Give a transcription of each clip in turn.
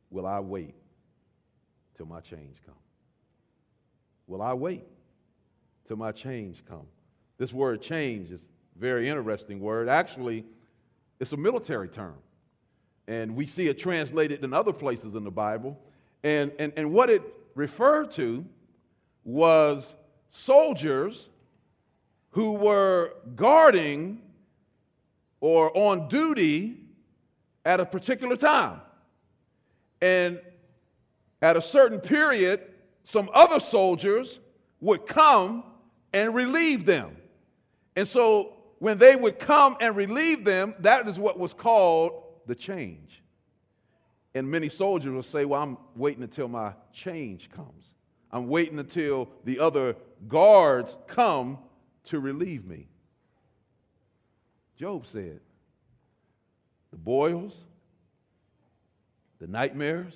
will I wait till my change come? Will I wait till my change come? This word change is a very interesting word. Actually, it's a military term. And we see it translated in other places in the Bible. And what it referred to was soldiers who were guarding or on duty at a particular time. And at a certain period, some other soldiers would come and relieve them. And so when they would come and relieve them, that is what was called the change. And many soldiers will say, well, I'm waiting until my change comes. I'm waiting until the other guards come to relieve me. Job said, the boils, the nightmares,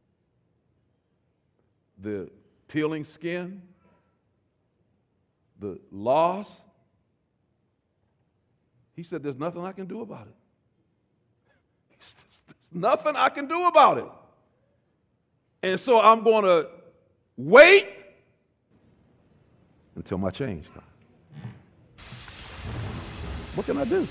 the peeling skin, the loss, he said, there's nothing I can do about it. There's nothing I can do about it. And so I'm going to wait until my change comes. What can I do?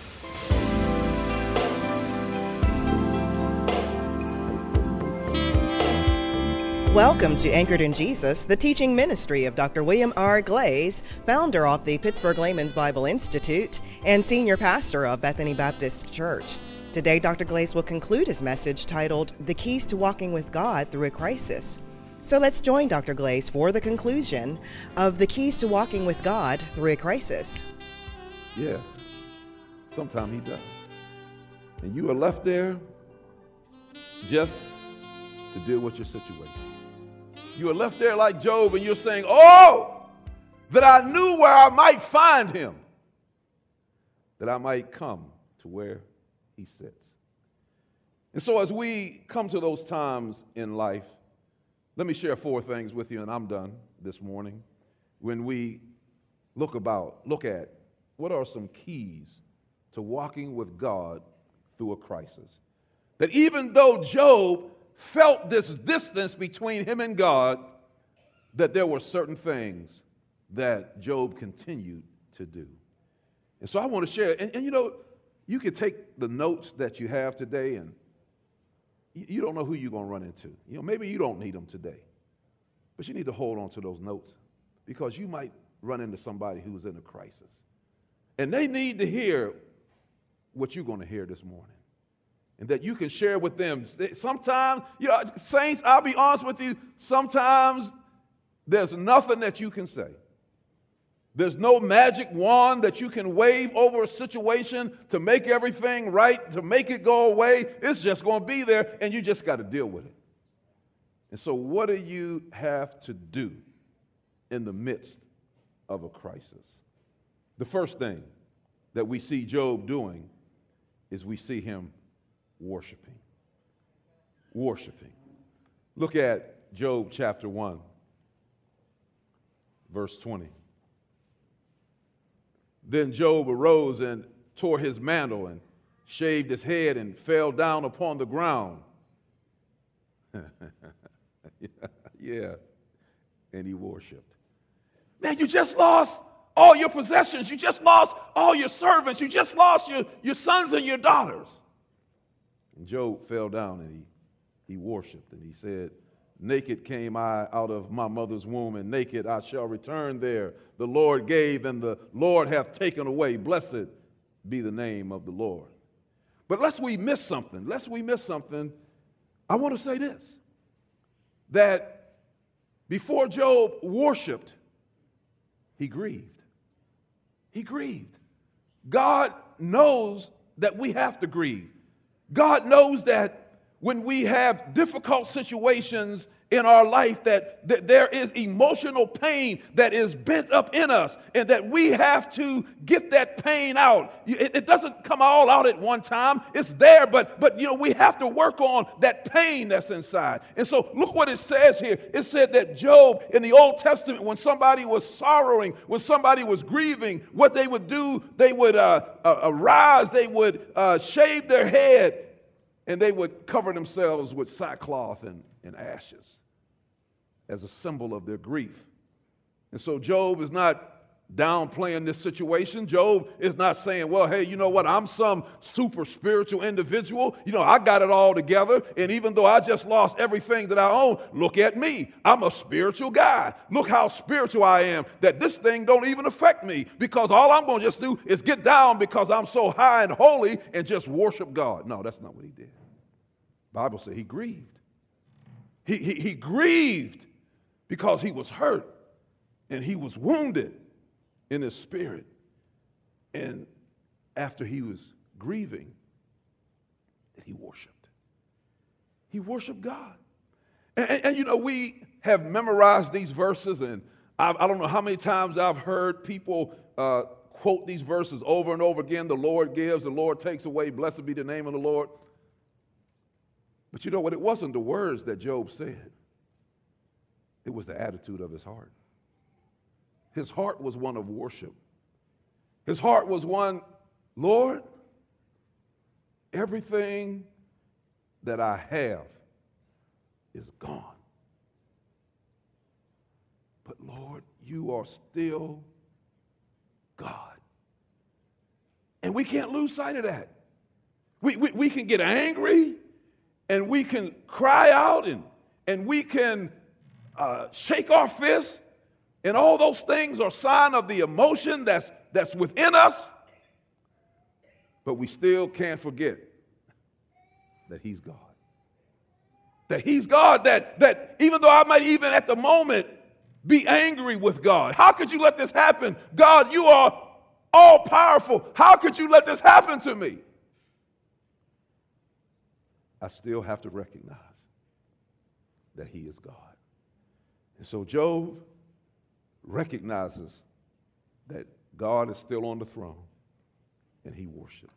Welcome to Anchored in Jesus, the teaching ministry of Dr. William R. Glaze, founder of the Pittsburgh Layman's Bible Institute and senior pastor of Bethany Baptist Church. Today, Dr. Glaze will conclude his message titled, The Keys to Walking with God Through a Crisis. So let's join Dr. Glaze for the conclusion of The Keys to Walking with God Through a Crisis. Yeah, sometimes he does. And you are left there just to deal with your situation. You are left there like Job, and you're saying, oh, that I knew where I might find him, that I might come to where he sits. And so as we come to those times in life, let me share 4 things with you, and I'm done this morning. When we look at what are some keys to walking with God through a crisis. That even though Job felt this distance between him and God, that there were certain things that Job continued to do. And so I want to share, and you know, you can take the notes that you have today, and you don't know who you're going to run into. You know, maybe you don't need them today, but you need to hold on to those notes because you might run into somebody who's in a crisis, and they need to hear what you're going to hear this morning. And that you can share with them. Sometimes, you know, saints, I'll be honest with you, sometimes there's nothing that you can say. There's no magic wand that you can wave over a situation to make everything right, to make it go away. It's just going to be there, and you just got to deal with it. And so what do you have to do in the midst of a crisis? The first thing that we see Job doing is we see him worshiping. Look at Job chapter 1, verse 20. Then Job arose and tore his mantle and shaved his head and fell down upon the ground. Yeah, and he worshiped. Man, you just lost all your possessions. You just lost all your servants. You just lost your sons and your daughters. And Job fell down and he worshiped, and he said, naked came I out of my mother's womb, and naked I shall return there. The Lord gave, and the Lord hath taken away. Blessed be the name of the Lord. But lest we miss something, I want to say this, that before Job worshiped, he grieved. He grieved. God knows that we have to grieve. God knows that when we have difficult situations in our life, that there is emotional pain that is bent up in us, and that we have to get that pain out. It doesn't come all out at one time. It's there, but you know, we have to work on that pain that's inside. And so look what it says here. It said that Job in the Old Testament, when somebody was sorrowing, when somebody was grieving, what they would do, they would arise, they would shave their head, And they would cover themselves with sackcloth and ashes as a symbol of their grief. And so Job is not downplaying this situation. Job is not saying, well, hey, you know what? I'm some super spiritual individual. You know, I got it all together. And even though I just lost everything that I own, look at me. I'm a spiritual guy. Look how spiritual I am, that this thing don't even affect me, because all I'm going to just do is get down because I'm so high and holy and just worship God. No, that's not what he did. The Bible said he grieved. He grieved because he was hurt and he was wounded in his spirit. And after he was grieving, he worshiped. He worshiped God. And you know, we have memorized these verses, and I don't know how many times I've heard people quote these verses over and over again. The Lord gives, the Lord takes away. Blessed be the name of the Lord. But you know what? It wasn't the words that Job said. It was the attitude of his heart. His heart was one of worship. His heart was one, Lord, everything that I have is gone. But Lord, you are still God. And we can't lose sight of that. We can get angry, and we can cry out, and we can shake our fists. And all those things are a sign of the emotion that's within us. But we still can't forget that he's God. That he's God, that even though I might even at the moment be angry with God. How could you let this happen? God, you are all powerful. How could you let this happen to me? I still have to recognize that he is God. And so Job recognizes that God is still on the throne, and he worshiped.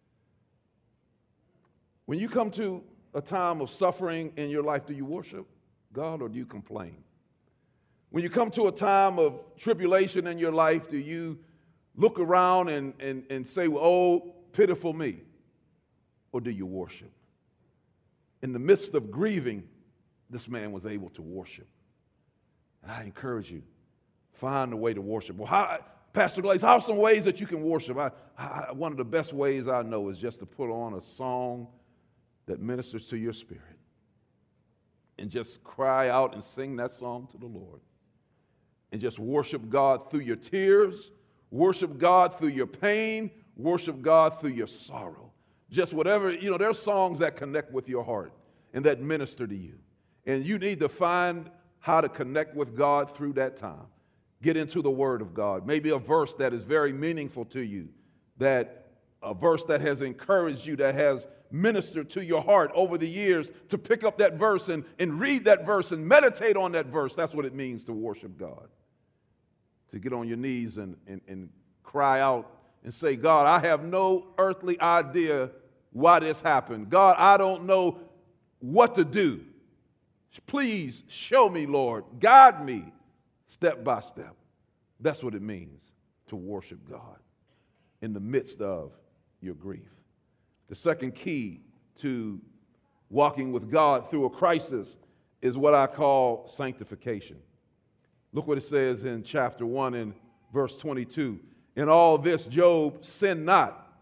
When you come to a time of suffering in your life, do you worship God or do you complain? When you come to a time of tribulation in your life, do you look around and say, well, oh, pitiful me, or do you worship? In the midst of grieving, this man was able to worship. And I encourage you, find a way to worship. Well, Pastor Glaze, how are some ways that you can worship? One of the best ways I know is just to put on a song that ministers to your spirit and just cry out and sing that song to the Lord. And just worship God through your tears, worship God through your pain, worship God through your sorrow. Just whatever, you know, there's songs that connect with your heart and that minister to you. And you need to find how to connect with God through that time. Get into the Word of God. Maybe a verse that is very meaningful to you, that a verse that has encouraged you, that has ministered to your heart over the years, to pick up that verse and read that verse and meditate on that verse. That's what it means to worship God. To get on your knees and cry out and say, God, I have no earthly idea why this happened. God, I don't know what to do. Please show me, Lord. Guide me step by step. That's what it means to worship God in the midst of your grief. The second key to walking with God through a crisis is what I call sanctification. Look what it says in chapter 1 and verse 22. In all this, Job sinned not,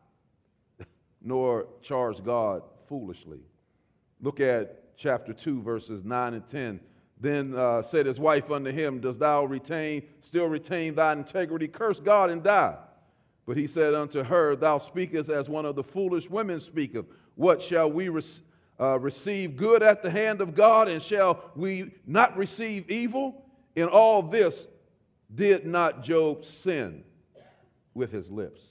nor charged God foolishly. Look at chapter 2, verses 9 and 10. Then said his wife unto him, dost thou still retain thine integrity? Curse God and die. But he said unto her, thou speakest as one of the foolish women speaketh. What, shall we receive good at the hand of God, and shall we not receive evil? In all this did not Job sin with his lips.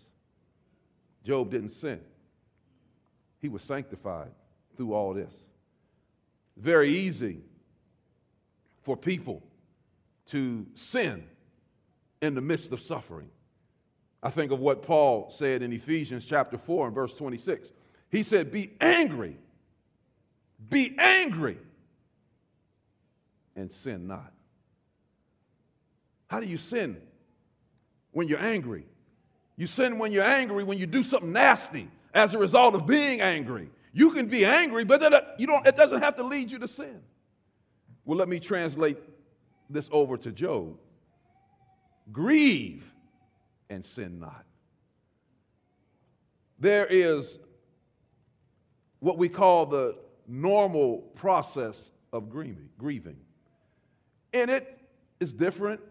Job didn't sin. He was sanctified through all this. Very easy for people to sin in the midst of suffering. I think of what Paul said in Ephesians chapter 4 and verse 26. He said, be angry, and sin not. How do you sin when you're angry? You sin when you're angry when you do something nasty as a result of being angry. You can be angry, but it doesn't have to lead you to sin. Well, let me translate this over to Job. Grieve and sin not. There is what we call the normal process of grieving. And it is different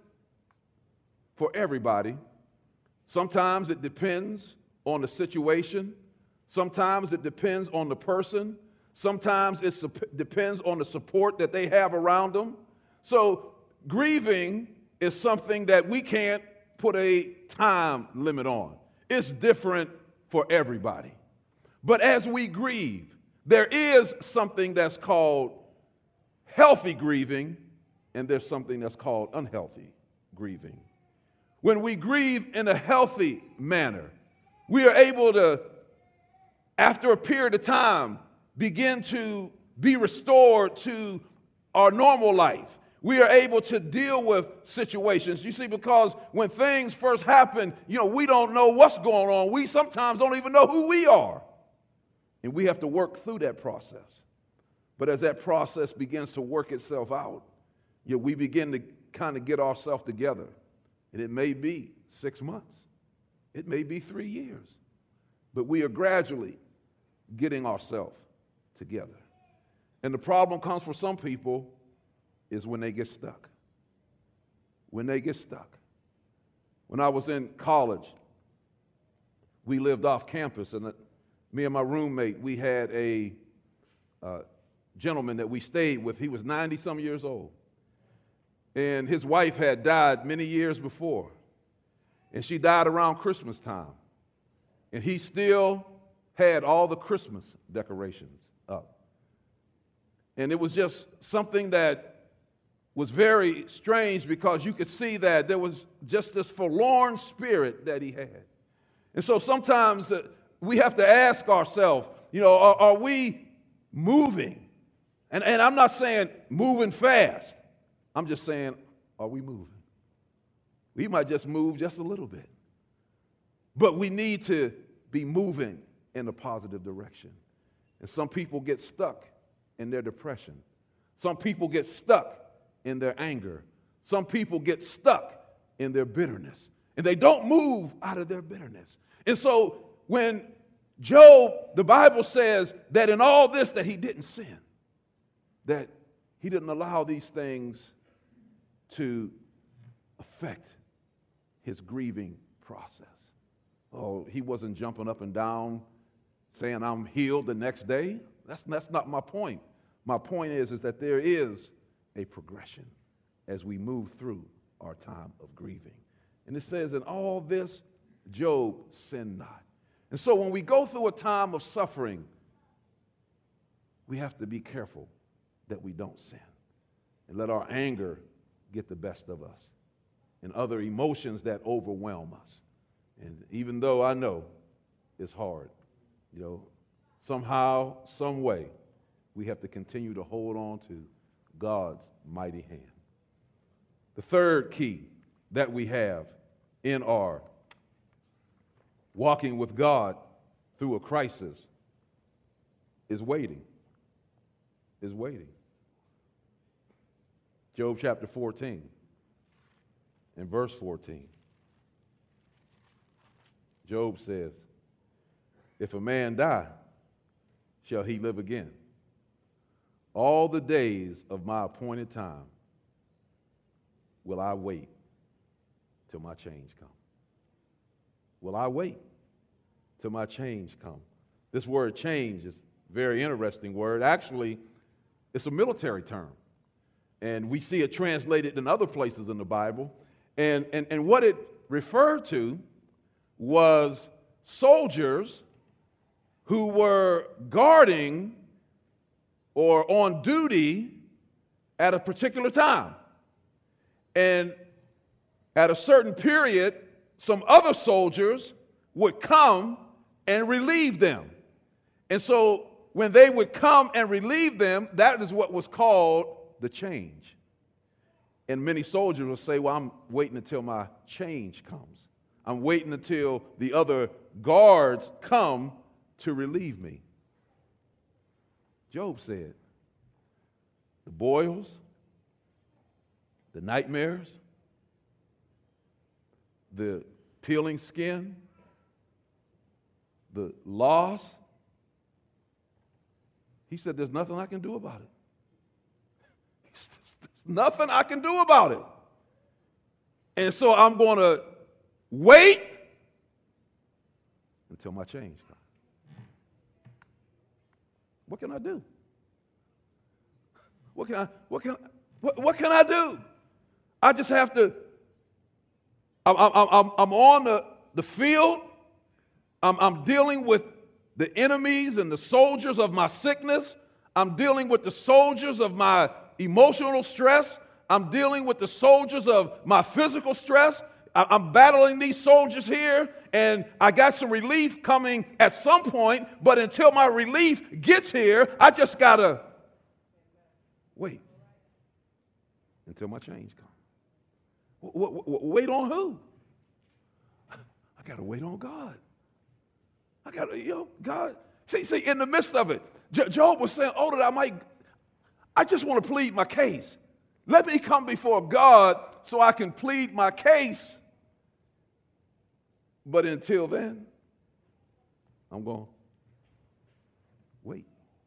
for everybody. Sometimes it depends on the situation. Sometimes it depends on the person. Sometimes it depends on the support that they have around them. So grieving is something that we can't put a time limit on. It's different for everybody. But as we grieve, there is something that's called healthy grieving, and there's something that's called unhealthy grieving. When we grieve in a healthy manner, we are able to, after a period of time, begin to be restored to our normal life. We are able to deal with situations. You see, because when things first happen, we don't know what's going on. We sometimes don't even know who we are. And we have to work through that process. But as that process begins to work itself out, we begin to kind of get ourselves together. And it may be 6 months. It may be 3 years. But we are gradually getting ourselves together. And the problem comes for some people is when they get stuck. When they get stuck. When I was in college, we lived off campus, and me and my roommate, we had a gentleman that we stayed with. He was 90-some years old. And his wife had died many years before. And she died around Christmas time. And he still had all the Christmas decorations up. And it was just something that was very strange, because you could see that there was just this forlorn spirit that he had. And so sometimes we have to ask ourselves, are we moving? And I'm not saying moving fast. I'm just saying, are we moving? We might just move just a little bit. But we need to be moving in a positive direction. And some people get stuck in their depression. Some people get stuck in their anger. Some people get stuck in their bitterness. And they don't move out of their bitterness. And so when Job, the Bible says that in all this that he didn't sin, that he didn't allow these things to affect his grieving process. Oh, he wasn't jumping up and down saying I'm healed the next day. That's not my point. My point is that there is a progression as we move through our time of grieving. And it says, in all this, Job sinned not. And so when we go through a time of suffering, we have to be careful that we don't sin and let our anger get the best of us and other emotions that overwhelm us. And even though I know it's hard, somehow, some way, we have to continue to hold on to God's mighty hand. The third key that we have in our walking with God through a crisis is waiting. Is waiting. Job chapter 14 and verse 14. Job says, if a man die, shall he live again? All the days of my appointed time will I wait till my change come. Will I wait till my change come? This word change is a very interesting word. Actually, it's a military term. And we see it translated in other places in the Bible. And what it referred to was soldiers who were guarding or on duty at a particular time. And at a certain period, some other soldiers would come and relieve them. And so when they would come and relieve them, that is what was called the change. And many soldiers will say, well, I'm waiting until my change comes. I'm waiting until the other guards come to relieve me. Job said, the boils, the nightmares, the peeling skin, the loss, he said, there's nothing I can do about it. There's nothing I can do about it. And so I'm going to wait until my change comes. What can I do? What can I do? I just have to. I'm on the field. I'm dealing with the enemies and the soldiers of my sickness. I'm dealing with the soldiers of my emotional stress. I'm dealing with the soldiers of my physical stress. I'm battling these soldiers here, and I got some relief coming at some point, but until my relief gets here, I just got to wait until my change comes. Wait on who? I got to wait on God. I got to, God. See, in the midst of it, Job was saying, I just want to plead my case. Let me come before God so I can plead my case. But until then, I'm going to wait.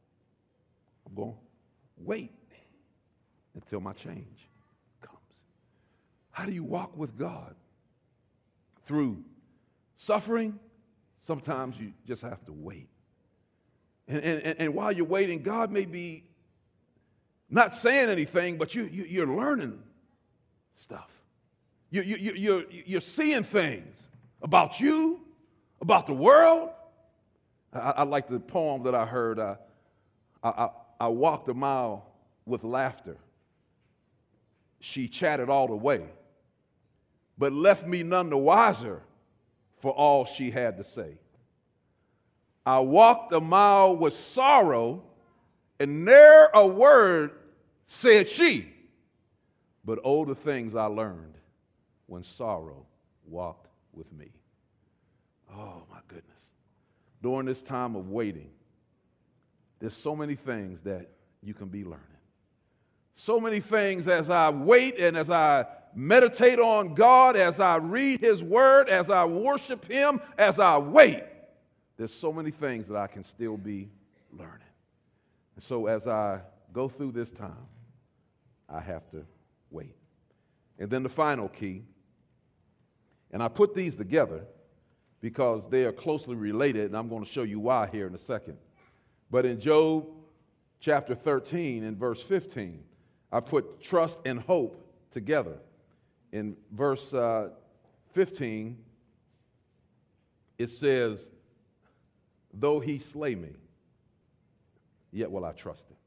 I'm going to wait until my change comes. How do you walk with God? Through suffering, sometimes you just have to wait. And while you're waiting, God may be not saying anything, but you're learning stuff. You're seeing things about you, about the world. I like the poem that I heard. I walked a mile with laughter. She chatted all the way, but left me none the wiser for all she had to say. I walked a mile with sorrow, and ne'er a word said she. But oh, the things I learned when sorrow walked with me. Oh, my goodness. During this time of waiting, there's so many things that you can be learning. So many things as I wait and as I meditate on God, as I read His Word, as I worship Him, as I wait, there's so many things that I can still be learning. And so as I go through this time, I have to wait. And then the final key, and I put these together because they are closely related, and I'm going to show you why here in a second. But in Job chapter 13 and verse 15, I put trust and hope together. In verse 15, it says, though he slay me, yet will I trust him.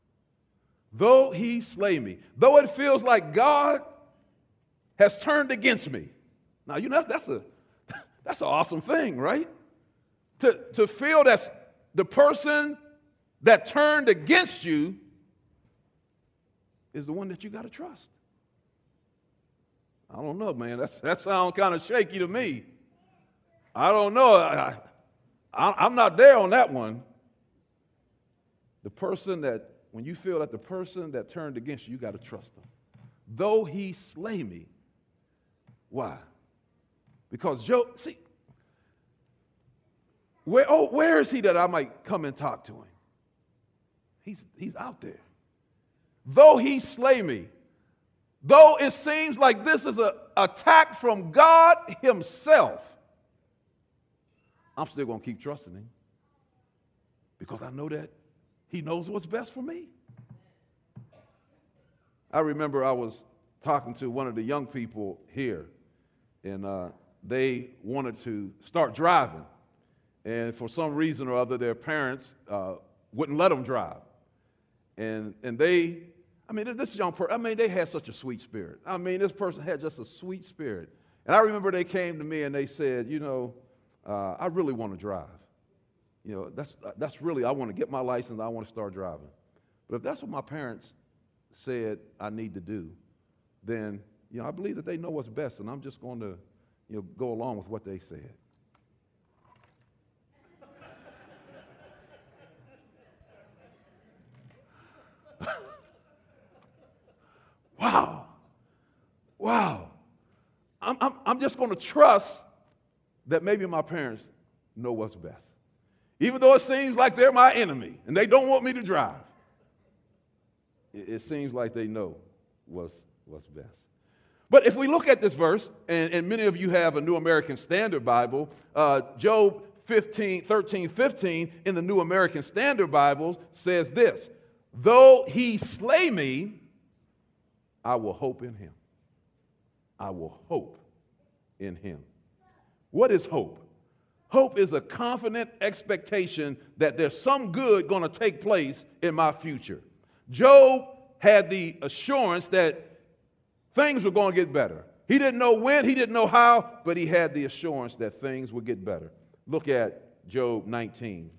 Though he slay me, though it feels like God has turned against me. Now, that's an awesome thing, right? To feel that the person that turned against you is the one that you got to trust. I don't know, man. That sounds kind of shaky to me. I don't know. I'm not there on that one. The person that, when you feel that the person that turned against you, you got to trust them. Though he slay me. Why? Because Job, see, where is he that I might come and talk to him? He's out there. Though he slay me, though it seems like this is an attack from God himself, I'm still going to keep trusting him because I know that he knows what's best for me. I remember I was talking to one of the young people here, and they wanted to start driving. And for some reason or other, their parents wouldn't let them drive. And they, this young person, they had such a sweet spirit. This person had just a sweet spirit. And I remember they came to me and they said, I really want to drive. That's really, I want to get my license, I want to start driving. But if that's what my parents said I need to do, then, I believe that they know what's best, and I'm just going to, go along with what they said. I'm just going to trust that maybe my parents know what's best. Even though it seems like they're my enemy and they don't want me to drive, it seems like they know what's best. But if we look at this verse, and many of you have a New American Standard Bible, Job 13:15 in the New American Standard Bible says this: though he slay me, I will hope in him. I will hope in him. What is hope? Hope is a confident expectation that there's some good going to take place in my future. Job had the assurance that things were going to get better. He didn't know when, he didn't know how, but he had the assurance that things would get better. Look at Job 19,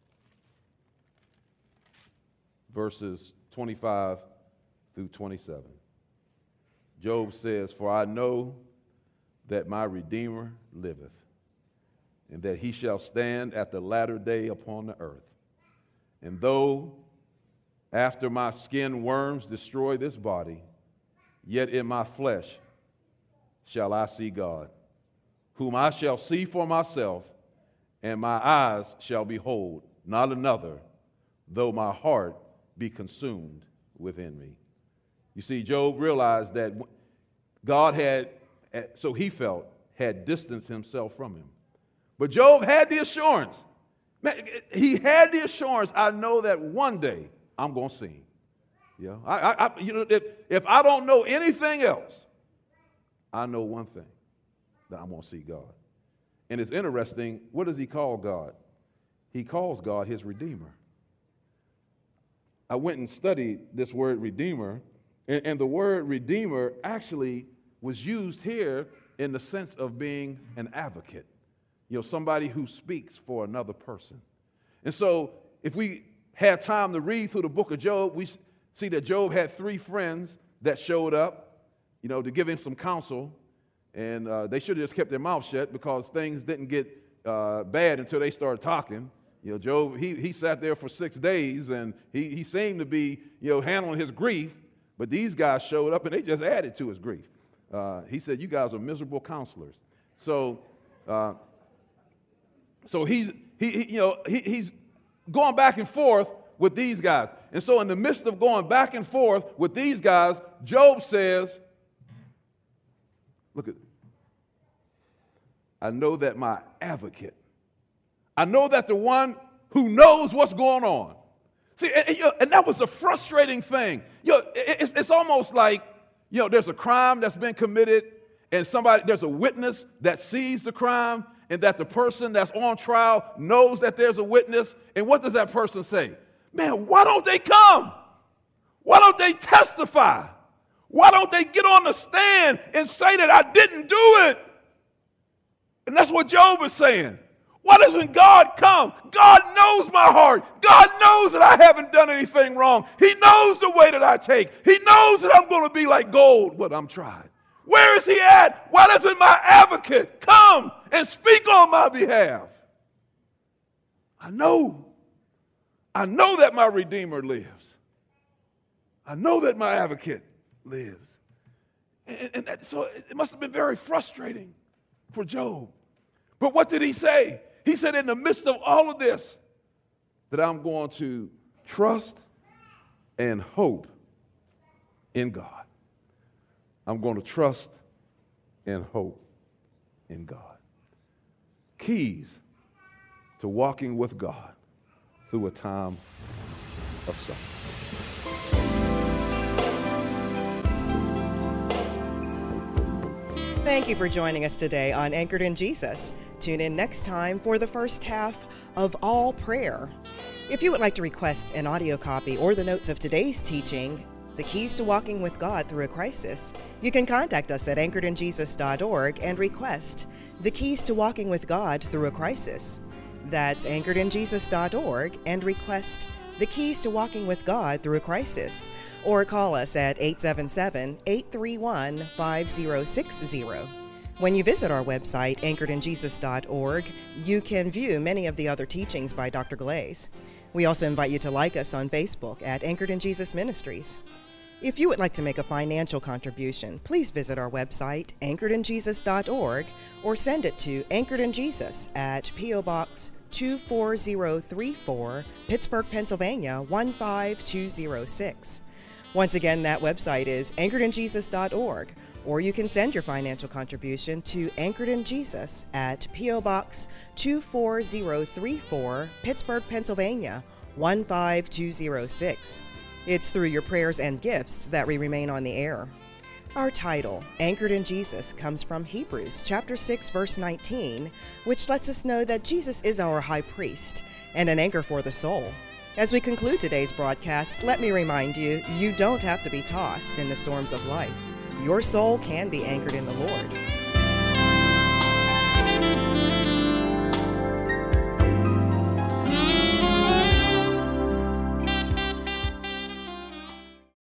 verses 25 through 27. Job says, for I know that my Redeemer liveth, and that he shall stand at the latter day upon the earth. And though after my skin worms destroy this body, yet in my flesh shall I see God, whom I shall see for myself, and my eyes shall behold not another, though my heart be consumed within me. You see, Job realized that God had, so he felt, had distanced himself from him. But Job had the assurance. Man, he had the assurance, I know that one day I'm going to see him. If I don't know anything else, I know one thing, that I'm going to see God. And it's interesting, what does he call God? He calls God his Redeemer. I went and studied this word Redeemer, and the word Redeemer actually was used here in the sense of being an advocate. Somebody who speaks for another person. And so if we had time to read through the book of Job, we see that Job had 3 friends that showed up, to give him some counsel. And they should have just kept their mouth shut because things didn't get bad until they started talking. Job, he sat there for 6 days and he seemed to be, handling his grief. But these guys showed up and they just added to his grief. He said, you guys are miserable counselors. So he's going back and forth with these guys. And so in the midst of going back and forth with these guys, Job says, look at, I know that my advocate, I know that the one who knows what's going on. See, and that was a frustrating thing. It's almost like, there's a crime that's been committed and there's a witness that sees the crime, and that the person that's on trial knows that there's a witness. And what does that person say? Man, why don't they come? Why don't they testify? Why don't they get on the stand and say that I didn't do it? And that's what Job is saying. Why doesn't God come? God knows my heart. God knows that I haven't done anything wrong. He knows the way that I take. He knows that I'm going to be like gold when I'm tried. Where is he at? Why doesn't my advocate come and speak on my behalf? I know that my Redeemer lives. I know that my advocate lives. And so it must have been very frustrating for Job. But what did he say? He said, in the midst of all of this, that I'm going to trust and hope in God. I'm going to trust and hope in God. Keys to walking with God through a time of suffering. Thank you for joining us today on Anchored in Jesus. Tune in next time for the first half of All Prayer. If you would like to request an audio copy or the notes of today's teaching, The Keys to Walking with God Through a Crisis, you can contact us at anchoredinjesus.org and request The Keys to Walking with God Through a Crisis. That's anchoredinjesus.org and request The Keys to Walking with God Through a Crisis, or call us at 877-831-5060. When you visit our website, anchoredinjesus.org, you can view many of the other teachings by Dr. Glaze. We also invite you to like us on Facebook at Anchored in Jesus Ministries. If you would like to make a financial contribution, please visit our website, anchoredinjesus.org, or send it to Anchored in Jesus at P.O. Box 24034, Pittsburgh, Pennsylvania 15206. Once again, that website is anchoredinjesus.org, or you can send your financial contribution to Anchored in Jesus at P.O. Box 24034, Pittsburgh, Pennsylvania 15206. It's through your prayers and gifts that we remain on the air. Our title, Anchored in Jesus, comes from Hebrews chapter 6, verse 19, which lets us know that Jesus is our high priest and an anchor for the soul. As we conclude today's broadcast, let me remind you, you don't have to be tossed in the storms of life. Your soul can be anchored in the Lord.